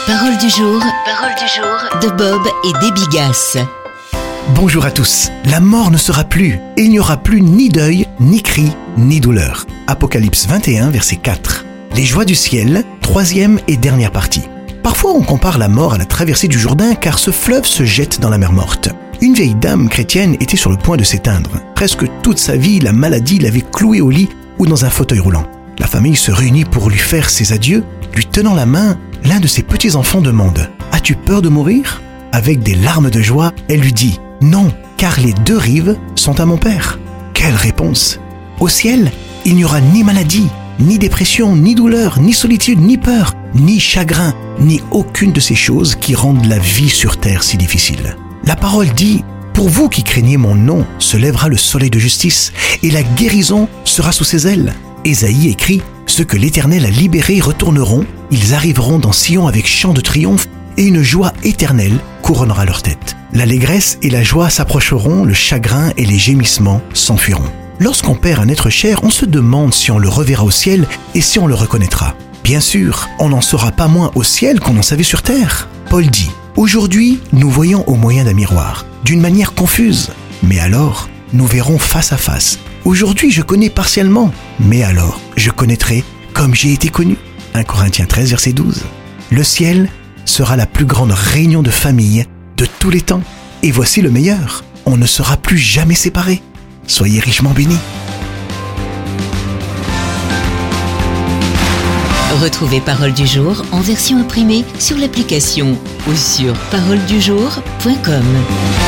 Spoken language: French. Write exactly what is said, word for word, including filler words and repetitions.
Parole du jour, parole du jour de Bob et des Bigasses. Bonjour à tous. La mort ne sera plus et il n'y aura plus ni deuil, ni cri, ni douleur. Apocalypse vingt et un, verset quatre. Les joies du ciel, troisième et dernière partie. Parfois on compare la mort à la traversée du Jourdain car ce fleuve se jette dans la mer morte. Une vieille dame chrétienne était sur le point de s'éteindre. Presque toute sa vie, la maladie l'avait clouée au lit ou dans un fauteuil roulant. La famille se réunit pour lui faire ses adieux. Lui tenant la main, l'un de ses petits-enfants demande « As-tu peur de mourir ?» Avec des larmes de joie, elle lui dit « Non, car les deux rives sont à mon père. » Quelle réponse! Au ciel, il n'y aura ni maladie, ni dépression, ni douleur, ni solitude, ni peur, ni chagrin, ni aucune de ces choses qui rendent la vie sur terre si difficile. La parole dit « Pour vous qui craignez mon nom, se lèvera le soleil de justice, et la guérison sera sous ses ailes. » Ésaïe écrit « Ceux que l'Éternel a libérés retourneront, ils arriveront dans Sion avec chant de triomphe, et une joie éternelle couronnera leur tête. L'allégresse et la joie s'approcheront, le chagrin et les gémissements s'enfuiront. » Lorsqu'on perd un être cher, on se demande si on le reverra au ciel et si on le reconnaîtra. Bien sûr, on n'en saura pas moins au ciel qu'on en savait sur terre. Paul dit « Aujourd'hui, nous voyons au moyen d'un miroir, d'une manière confuse, mais alors, nous verrons face à face. Aujourd'hui, je connais partiellement, mais alors, je connaîtrai comme j'ai été connu. » un Corinthiens treize, verset douze. Le ciel sera la plus grande réunion de famille de tous les temps. Et voici le meilleur, on ne sera plus jamais séparés. Soyez richement bénis. Retrouvez Parole du jour en version imprimée sur l'application ou sur parole du jour point com.